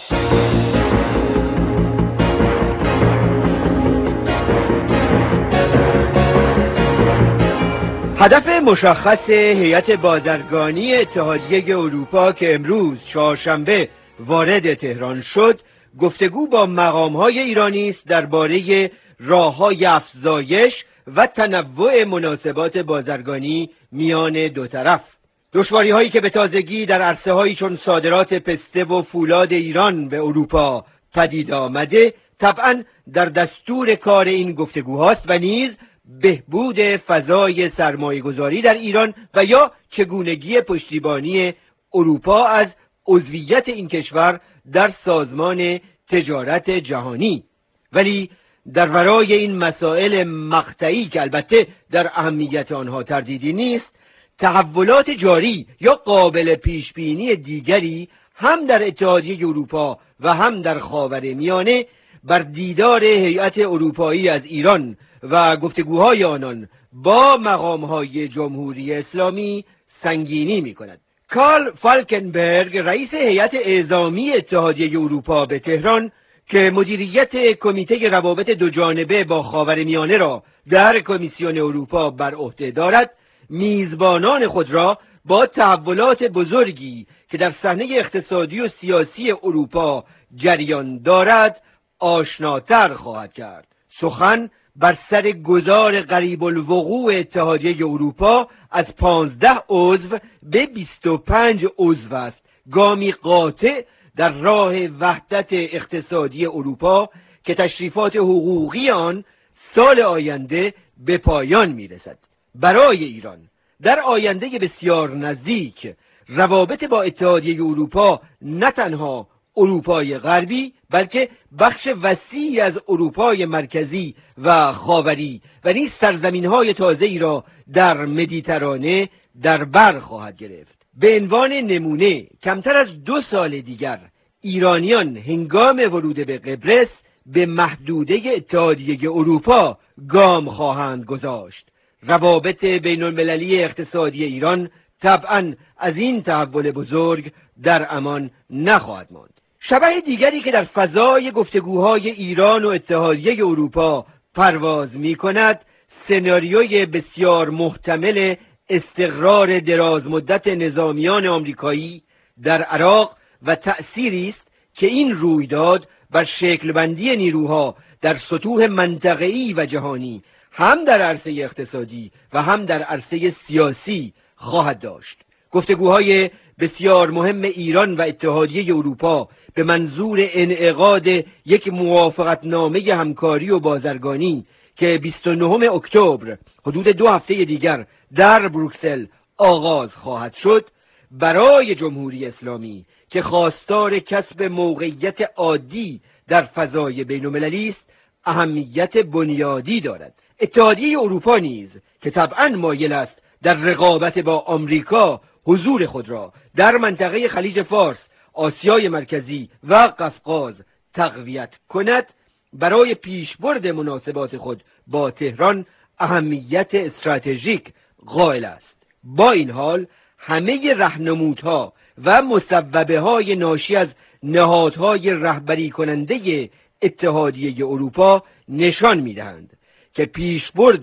S9: هدف مشخص هیئت بازرگانی اتحادیه اروپا که امروز چهارشنبه وارد تهران شد، گفتگو با مقام‌های ایرانی است درباره راه‌های افزایش و تنوع مناسبات بازرگانی میان دو طرف. دشواری‌هایی که به تازگی در عرصه‌هایی چون صادرات پسته و فولاد ایران به اروپا پدید آمده، طبعاً در دستور کار این گفتگوهاست و نیز بهبود فضای سرمایه‌گذاری در ایران و یا چگونگی پشتیبانی اروپا از عضویت این کشور در سازمان تجارت جهانی. ولی در ورای این مسائل مقطعی که البته در اهمیت آنها تردیدی نیست، تحولات جاری یا قابل پیش بینی دیگری هم در اتحادیه اروپا و هم در خاورمیانه بر دیدار هیئت اروپایی از ایران و گفتگوهای آنان با مقام‌های جمهوری اسلامی سنگینی می‌کند. کارل فالکنبرگ رئیس هیئت اعزامی اتحادیه اروپا به تهران که مدیریت کمیته روابط دوجانبه با خاورمیانه را در کمیسیون اروپا بر عهده دارد، میزبانان خود را با تحولات بزرگی که در صحنه اقتصادی و سیاسی اروپا جریان دارد آشناتر خواهد کرد. سخن بر سر گذار قریب الوقوع اتحادیه اروپا از 15 عضو به 25 عضو است، گامی قاطع در راه وحدت اقتصادی اروپا که تشریفات حقوقی آن سال آینده به پایان میرسد. برای ایران در آینده بسیار نزدیک روابط با اتحادیه اروپا نه تنها اروپای غربی بلکه بخش وسیعی از اروپای مرکزی و خاوری و نیز سرزمین‌های تازه‌ای را در مدیترانه در بر خواهد گرفت. به عنوان نمونه کمتر از 2 سال دیگر ایرانیان هنگام ورود به قبرس به محدوده اتحادیه اروپا گام خواهند گذاشت. روابط بین المللی اقتصادی ایران طبعاً از این تحول بزرگ در امان نخواهد ماند. شبح دیگری که در فضای گفتگوهای ایران و اتحادیه اروپا پرواز می کند سناریوی بسیار محتمل استقرار درازمدت نظامیان آمریکایی در عراق و تأثیری است که این رویداد بر شکلبندی نیروها در سطوح منطقه‌ای و جهانی هم در عرصه اقتصادی و هم در عرصه سیاسی خواهد داشت. گفتگوهای بسیار مهم ایران و اتحادیه اروپا به منظور انعقاد یک موافقتنامه همکاری و بازرگانی که 29 اکتبر حدود 2 هفته دیگر در بروکسل آغاز خواهد شد، برای جمهوری اسلامی که خواستار کسب موقعیت عادی در فضای بین‌المللی است اهمیت بنیادی دارد. اتحادیه اروپا نیز که طبعاً مایل است در رقابت با آمریکا حضور خود را در منطقه خلیج فارس، آسیای مرکزی و قفقاز تقویت کند، برای پیشبرد مناسبات خود با تهران اهمیت استراتژیک قائل است. با این حال همه راهنمودها و مصوبه های ناشی از نهادهای رهبری کننده اتحادیه اروپا نشان می‌دهند که پیشبرد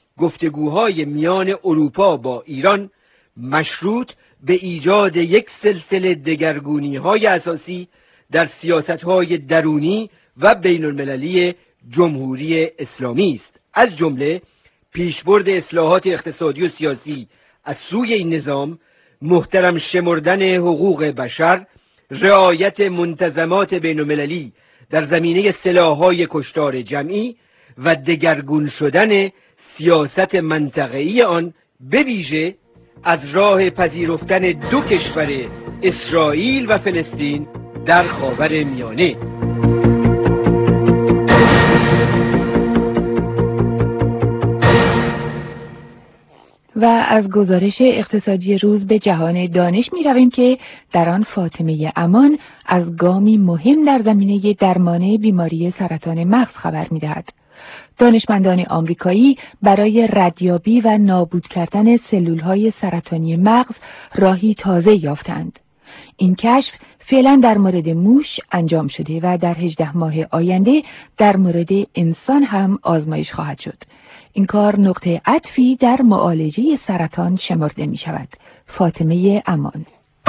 S9: گفتگوهای میان اروپا با ایران مشروط به ایجاد یک سلسله دگرگونی‌های اساسی در سیاست‌های درونی و بین المللی جمهوری اسلامی است، از جمله پیشبرد اصلاحات اقتصادی و سیاسی از سوی این نظام، محترم شمردن حقوق بشر، رعایت منتظمات بین المللی در زمینه سلاح‌های کشتار جمعی و دگرگون شدن سیاست منطقه‌ای آن، به ویژه از راه پذیرفتن 2 کشور اسرائیل و فلسطین در خاور میانه.
S2: و از گزارش اقتصادی روز به جهان دانش می رویم که در آن فاطمه امان از گامی مهم در زمینه درمان بیماری سرطان مغز خبر می دهد. دانشمندان آمریکایی برای ردیابی و نابود کردن سلولهای سرطانی مغز راهی تازه یافتند. این کشف فعلا در مورد موش انجام شده و در 18 ماه آینده در مورد انسان هم آزمایش خواهد شد. این کار نقطه عطفی در معالجه سرطان شمرده می شود. فاطمه امان.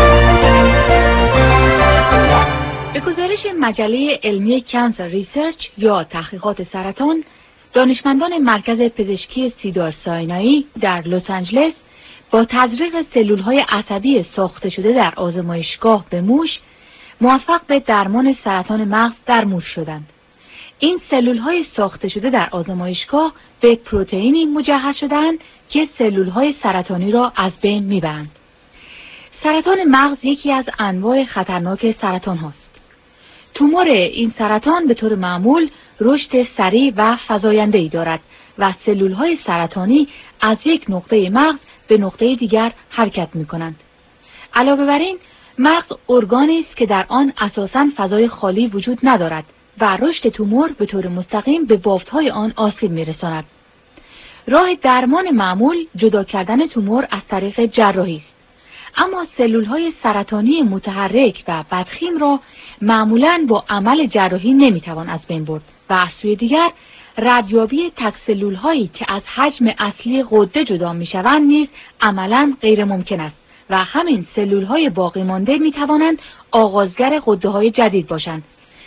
S10: به گزارش مجله علمی کانسر ریسرچ یا تحقیقات سرطان، دانشمندان مرکز پزشکی سیدار ساینایی در لس آنجلس با تزریق سلولهای عصبی ساخته شده در آزمایشگاه به موش موفق به درمان سرطان مغز در موش شدند. این سلولهای ساخته شده در آزمایشگاه به پروتئینی مجهز شدند که سلولهای سرطانی را از بین میبرند. سرطان مغز یکی از انواع خطرناک سرطان هاست. تومور این سرطان به طور معمول رشد سریع و فزاینده‌ای دارد و سلولهای سرطانی از یک نقطه مغز به نقطه دیگر حرکت می‌کنند. علاوه بر این، مغز ارگانی است که در آن اساساً فضای خالی وجود ندارد و رشد تومور به طور مستقیم به بافت‌های آن آسیب می‌رساند. راه درمان معمول جدا کردن تومور از طریق جراحی است. اما سلولهای سرطانی متحرک و بدخیم را معمولاً با عمل جراحی نمیتوان از بین برد و از سوی دیگر ردیابی تک سلولهایی که از حجم اصلی غده جدا میشوند نیز عملاً غیر ممکن است و همین سلولهای باقی مانده میتوانند آغازگر غده‌های جدید باشند.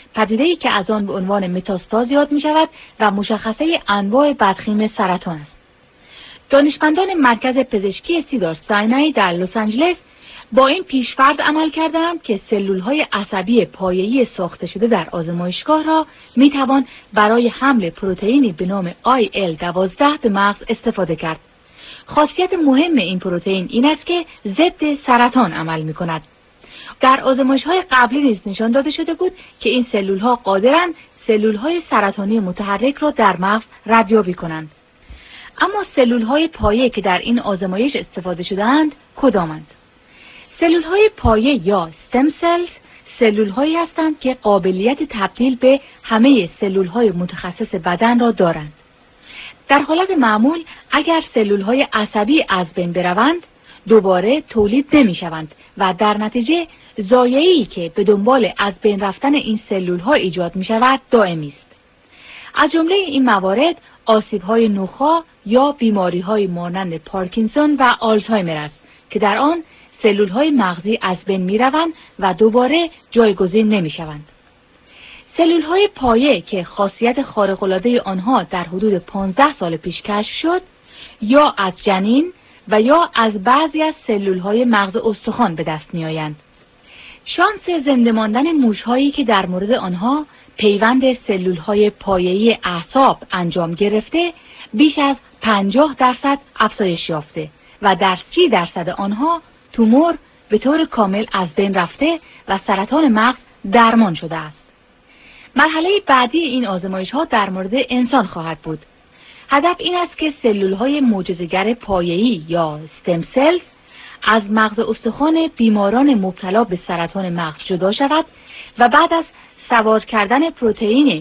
S10: پدیده‌ای که از آن به عنوان متاستاز یاد می‌شود و مشخصه انواع بدخیم سرطان است. دانشمندان مرکز پزشکی سیدار ساینای در لس آنجلس با این پیش‌فرض عمل کردند که سلول‌های عصبی پایه‌ای ساخته شده در آزمایشگاه را می‌توان برای حمل پروتئینی به نام IL-12 به مغز استفاده کرد. خاصیت مهم این پروتئین این است که ضد سرطان عمل می‌کند. در آزمایش‌های قبلی نیز نشان داده شده بود که این سلول‌ها قادرند سلول‌های سرطانی متحرک را در مغز ردیابی کنند. اما سلول‌های پایه که در این آزمایش استفاده شده‌اند کدامند؟ سلول‌های پایه یا استم سلز سلول‌هایی هستند که قابلیت تبدیل به همه سلول‌های متخصص بدن را دارند. در حالت معمول اگر سلول‌های عصبی از بین بروند دوباره تولید نمی‌شوند و در نتیجه ضایعه‌ای که به دنبال از بین رفتن این سلول‌ها ایجاد می‌شود دائمی است. از جمله این موارد آسیب‌های نخاع یا بیماری‌های مانند پارکینسون و آلزایمر است که در آن سلول‌های مغزی از بین می‌روند و دوباره جایگزین نمی‌شوند. سلول‌های پایه که خاصیت خارق‌العاده آنها در حدود 15 سال پیش کشف شد یا از جنین و یا از بعضی از سلول‌های مغز استخوان به دست می‌آیند. شانس زنده ماندن موش‌هایی که در مورد آنها پیوند سلول‌های پایه‌ای اعصاب انجام گرفته بیش از 50% افزایش یافته و در 30% آنها تومور به طور کامل از بین رفته و سرطان مغز درمان شده است. مرحله بعدی این آزمایش‌ها در مورد انسان خواهد بود. هدف این است که سلول‌های معجزه‌گر پایه‌ای یا استم سلز از مغز استخوان بیماران مبتلا به سرطان مغز جدا شود و بعد از سوار کردن پروتئین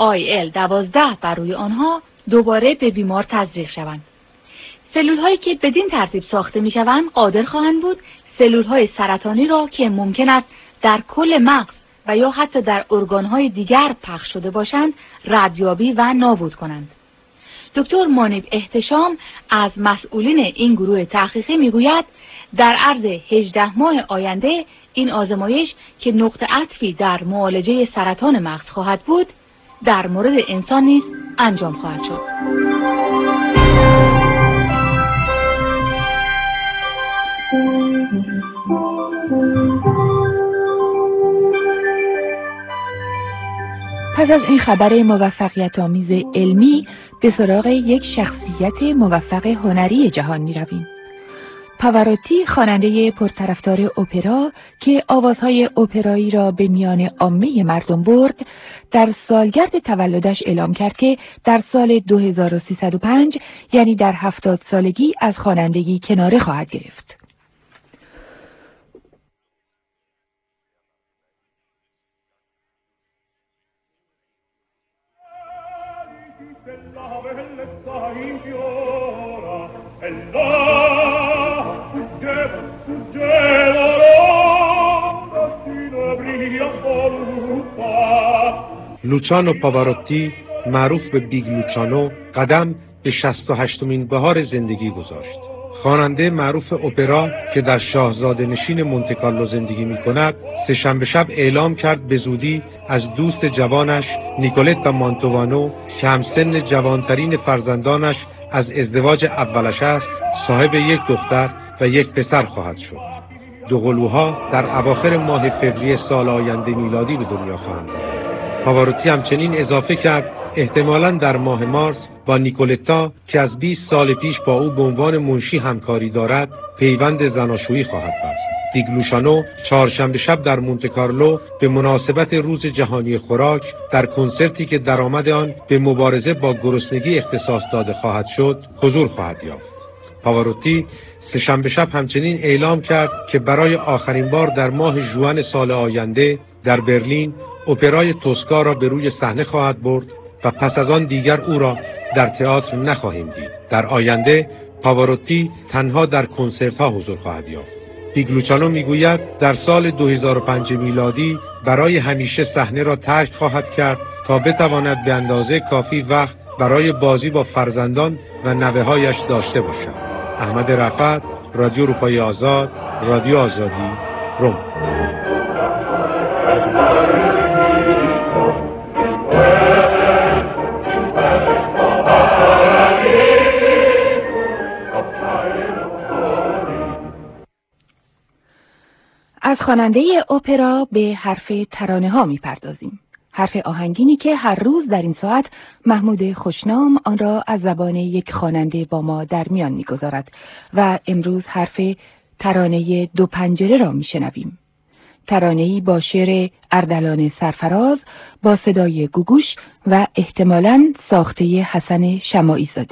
S10: IL-12 بر روی آنها دوباره به بیمار تزریق شوند. سلول‌هایی که بدین ترتیب ساخته می‌شوند قادر خواهند بود سلول‌های سرطانی را که ممکن است در کل مغز و یا حتی در ارگان‌های دیگر پخش شده باشند ردیابی و نابود کنند. دکتر مانیب احتشام از مسئولین این گروه تحقیقی میگوید در عرض 18 ماه آینده این آزمایش که نقطه عطفی در معالجه سرطان مغز خواهد بود در مورد انسان نیز انجام خواهد شد.
S2: پس از این خبر موفقیت آمیز علمی به سراغ یک شخصیت موفق هنری جهان می رویم. پاواروتی خواننده پرطرفدار اپرا که آوازهای اپرایی را به میان عامه مردم برد در سالگرد تولدش اعلام کرد که در سال 2305 یعنی در 70 سالگی از خوانندگی کناره خواهد گرفت.
S11: لوچانو پاواروتی معروف به بیگ لوچانو قدم به 68مین بهار زندگی گذاشت. خواننده معروف اپرا که در شاهزاده نشین مونتکارلو زندگی می کند سه‌شنبه شب اعلام کرد به زودی از دوست جوانش نیکولتا مانتووانو که همسن جوانترین فرزندانش از ازدواج اولش است صاحب یک دختر و یک پسر خواهد شد. دو قلوها در اواخر ماه فوریه سال آینده میلادی به دنیا خواهند آمد. پاواروتی همچنین اضافه کرد احتمالاً در ماه مارس با نیکولتا که از 20 سال پیش با او به عنوان منشی همکاری دارد پیوند زناشویی خواهد بست. بیگ لوچانو چهارشنبه شب در مونتکارلو به مناسبت روز جهانی خوراک در کنسرتی که درآمد آن به مبارزه با گرسنگی اختصاص داده خواهد شد حضور خواهد یافت. پاواروتی سه‌شنبه شب همچنین اعلام کرد که برای آخرین بار در ماه ژوئن سال آینده در برلین اپرای توسکا را به روی صحنه خواهد برد و پس از آن دیگر او را در تئاتر نخواهیم دید. در آینده پاواروتی تنها در کنسرت‌ها حضور خواهد یافت. بیگ لوچانو میگوید در سال 2005 میلادی برای همیشه صحنه را ترک خواهد کرد تا بتواند به اندازه کافی وقت برای بازی با فرزندان و نوه‌هایش داشته باشد. احمد رفعت، رادیو اروپای آزاد، رادیو آزادی، روم.
S2: از خواننده اپرا به حرف ترانه ها می‌پردازیم. حرف آهنگینی که هر روز در این ساعت محمود خوشنام آن را از زبان یک خواننده با ما در میان می‌گذارد و امروز حرف ترانه دو پنجره را می‌شنویم. ترانه‌ای با شعر اردلان سرفراز با صدای گوگوش و احتمالاً ساخته حسن شماعی زاده.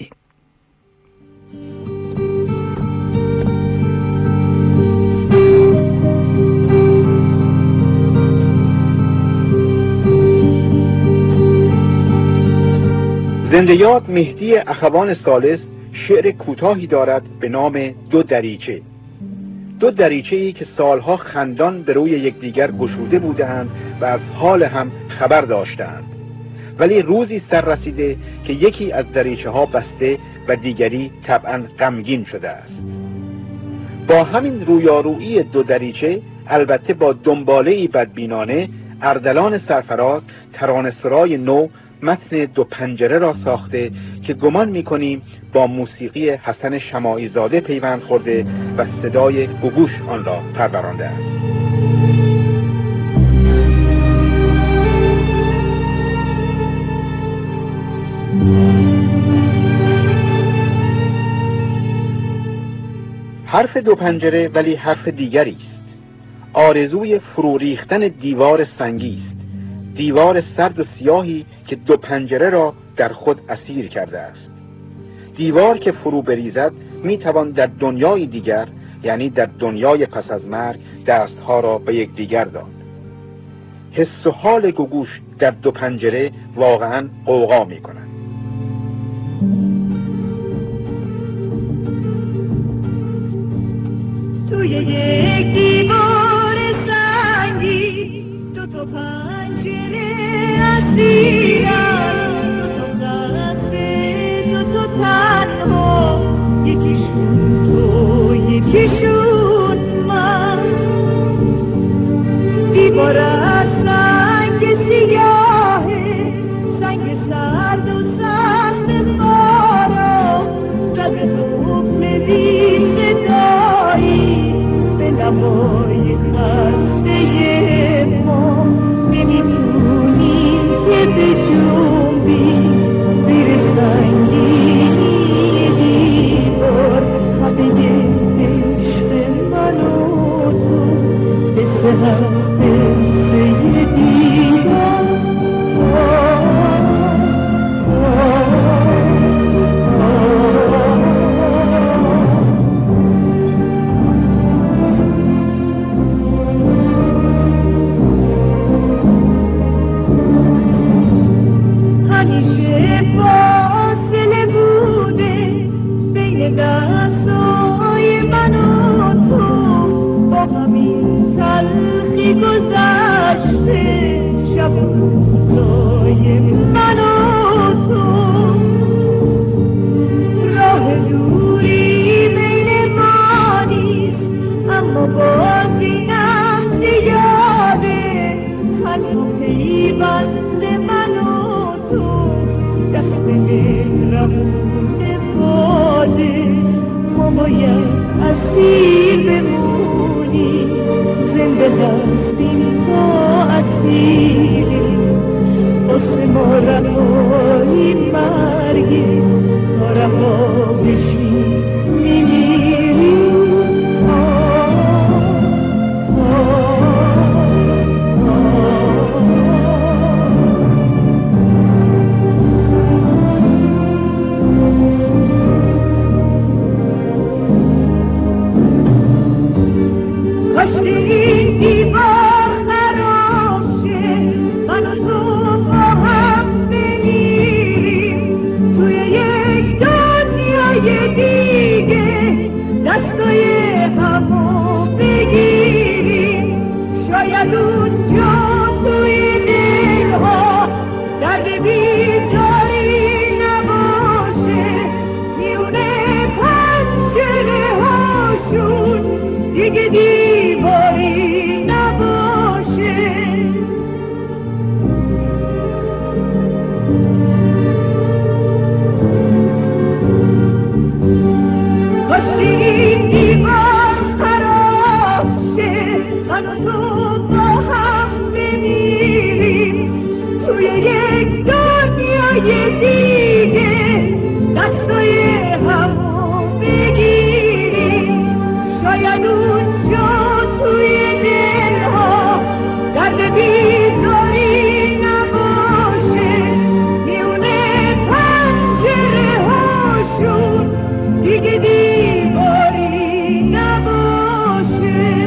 S12: زندۀاد مهدی اخوان ثالث شعر کوتاهی دارد به نام دو دریچه. دو دریچه‌ای که سالها خندان به روی یکدیگر گشوده بودند و از حال هم خبر داشتند، ولی روزی سر رسیده که یکی از دریچه‌ها بسته و دیگری طبعاً غمگین شده است. با همین رویارویی دو دریچه، البته با دنباله‌ای بدبینانه، اردلان سرفراز ترانه‌سرای نو متن دو پنجره را ساخته که گمان می‌کنیم با موسیقی حسن شماعی زاده پیوند خورده و صدای گوگوش آن را پرورانده است. حرف دو پنجره ولی حرف دیگری است. آرزوی فرو ریختن دیوار سنگی است. دیوار سرد و سیاهی که دو پنجره را در خود اسیر کرده است. دیوار که فرو بریزد میتوان در دنیای دیگر، یعنی در دنیای پس از مرگ، دستها را به یک دیگر داد. حس و حال گوگوش در دو پنجره واقعا غوغا میکنند.
S8: توی یک دیوار سنگی دو تا پنجره اسیرم، دو تا قصه دو تا تنها، یکیشون تو یکیشون من. دیوار از سنگ سیاهه، سنگ سرد و سخت خارا، رگ دخم ریزه داری به لبای خسته ما. نمیتونی که بجنبی زیر سنگینی دیوار، همه عشق من و تو مثل هم مثل دیوار. شاید اونجا توی دلها درد بیزاری نباشه، میونه پنجره هاشون دیگه دیواری نباشه.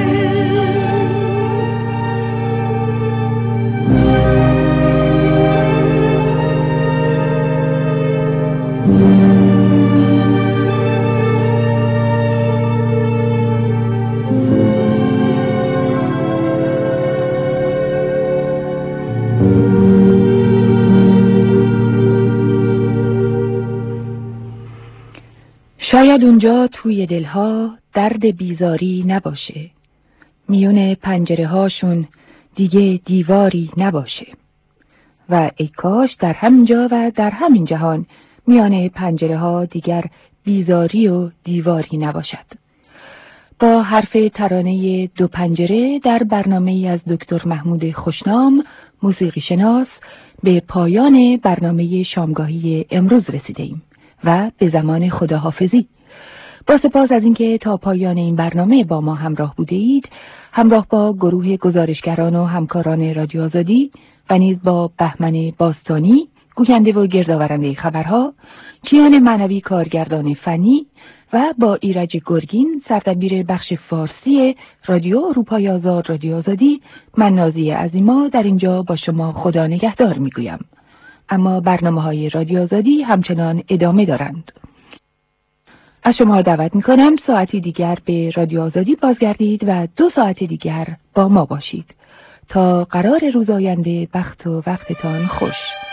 S2: شاید اونجا توی دلها درد بیزاری نباشه، میون پنجره هاشون دیگه دیواری نباشه. و ای کاش در همینجا و در همین جهان میان پنجره ها دیگر بیزاری و دیواری نباشد. با حرف ترانه دو پنجره در برنامه از دکتر محمود خوشنام موسیقی شناس به پایان برنامه شامگاهی امروز رسیده ایم و به زمان خداحافظی. با سپاس از اینکه تا پایان این برنامه با ما همراه بوده اید، همراه با گروه گزارشگران و همکاران رادیو آزادی و نیز با بهمن باستانی گوینده و گردآورنده خبرها، کیان معنوی کارگردان فنی و با ایرج گرگین سردبیر بخش فارسی رادیو اروپای آزاد رادیو آزادی، من نازیه عظیما در اینجا با شما خدا نگهدار میگویم. اما برنامه‌های رادیو آزادی همچنان ادامه دارند. از شما دعوت می‌کنم ساعتی دیگر به رادیو آزادی بازگردید و 2 ساعت دیگر با ما باشید. تا قرار روز آینده، بخت و وقتتان خوش.